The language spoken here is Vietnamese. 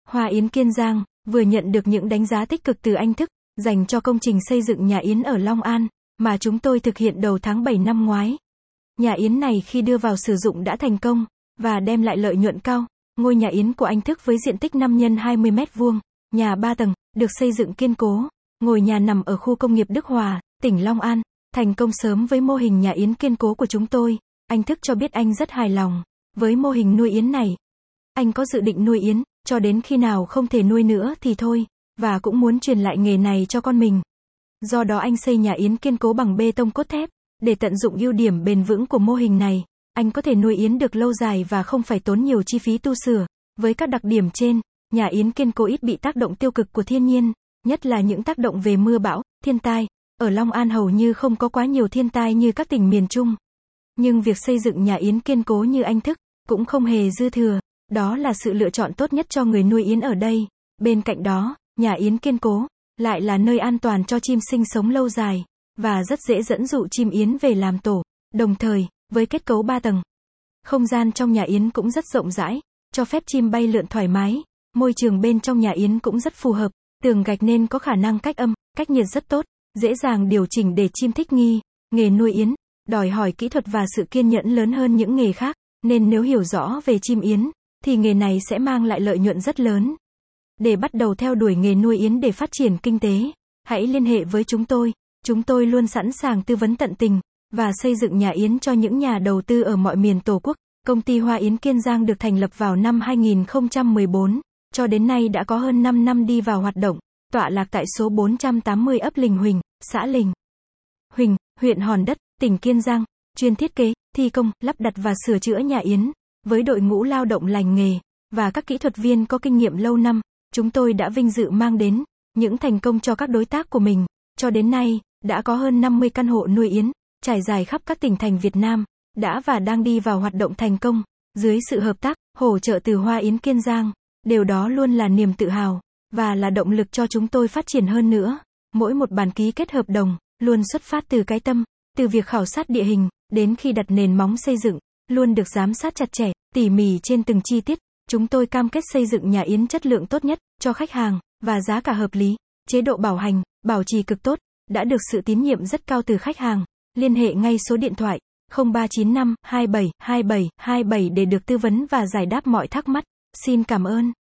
Hoa Yến Kiên Giang vừa nhận được những đánh giá tích cực từ anh Thức dành cho công trình xây dựng nhà Yến ở Long An mà chúng tôi thực hiện đầu tháng 7 năm ngoái. Nhà Yến này khi đưa vào sử dụng đã thành công và đem lại lợi nhuận cao. Ngôi nhà Yến của anh Thức với diện tích 5 x 20 m², nhà 3 tầng, được xây dựng kiên cố. Ngôi nhà nằm ở khu công nghiệp Đức Hòa, tỉnh Long An, thành công sớm với mô hình nhà Yến kiên cố của chúng tôi. Anh Thức cho biết anh rất hài lòng với mô hình nuôi Yến này. Anh có dự định nuôi Yến, cho đến khi nào không thể nuôi nữa thì thôi, và cũng muốn truyền lại nghề này cho con mình. Do đó anh xây nhà Yến kiên cố bằng bê tông cốt thép, để tận dụng ưu điểm bền vững của mô hình này. Anh có thể nuôi Yến được lâu dài và không phải tốn nhiều chi phí tu sửa. Với các đặc điểm trên, nhà Yến kiên cố ít bị tác động tiêu cực của thiên nhiên, nhất là những tác động về mưa bão, thiên tai. Ở Long An hầu như không có quá nhiều thiên tai như các tỉnh miền Trung. Nhưng việc xây dựng nhà Yến kiên cố như anh Thức cũng không hề dư thừa. Đó là sự lựa chọn tốt nhất cho người nuôi Yến ở đây. Bên cạnh đó, nhà Yến kiên cố lại là nơi an toàn cho chim sinh sống lâu dài và rất dễ dẫn dụ chim Yến về làm tổ. Đồng thời, với kết cấu 3 tầng, không gian trong nhà Yến cũng rất rộng rãi, cho phép chim bay lượn thoải mái. Môi trường bên trong nhà Yến cũng rất phù hợp, tường gạch nên có khả năng cách âm, cách nhiệt rất tốt, dễ dàng điều chỉnh để chim thích nghi. Nghề nuôi Yến đòi hỏi kỹ thuật và sự kiên nhẫn lớn hơn những nghề khác, nên nếu hiểu rõ về chim Yến thì nghề này sẽ mang lại lợi nhuận rất lớn. Để bắt đầu theo đuổi nghề nuôi Yến để phát triển kinh tế, hãy liên hệ với chúng tôi. Chúng tôi luôn sẵn sàng tư vấn tận tình và xây dựng nhà Yến cho những nhà đầu tư ở mọi miền Tổ quốc. Công ty Hoa Yến Kiên Giang được thành lập vào năm 2014, cho đến nay đã có hơn 5 năm đi vào hoạt động, tọa lạc tại số 480 ấp Lình Huỳnh, xã Lình Huỳnh, huyện Hòn Đất, tỉnh Kiên Giang, chuyên thiết kế, thi công, lắp đặt và sửa chữa nhà Yến. Với đội ngũ lao động lành nghề và các kỹ thuật viên có kinh nghiệm lâu năm, chúng tôi đã vinh dự mang đến những thành công cho các đối tác của mình. Cho đến nay, đã có hơn 50 căn hộ nuôi Yến, trải dài khắp các tỉnh thành Việt Nam, đã và đang đi vào hoạt động thành công. Dưới sự hợp tác, hỗ trợ từ Hoa Yến Kiên Giang, điều đó luôn là niềm tự hào và là động lực cho chúng tôi phát triển hơn nữa. Mỗi một bản ký kết hợp đồng luôn xuất phát từ cái tâm, từ việc khảo sát địa hình đến khi đặt nền móng xây dựng, luôn được giám sát chặt chẽ, tỉ mỉ trên từng chi tiết. Chúng tôi cam kết xây dựng nhà Yến chất lượng tốt nhất cho khách hàng và giá cả hợp lý. Chế độ bảo hành, bảo trì cực tốt, đã được sự tín nhiệm rất cao từ khách hàng. Liên hệ ngay số điện thoại 0395 27 27 27 để được tư vấn và giải đáp mọi thắc mắc. Xin cảm ơn.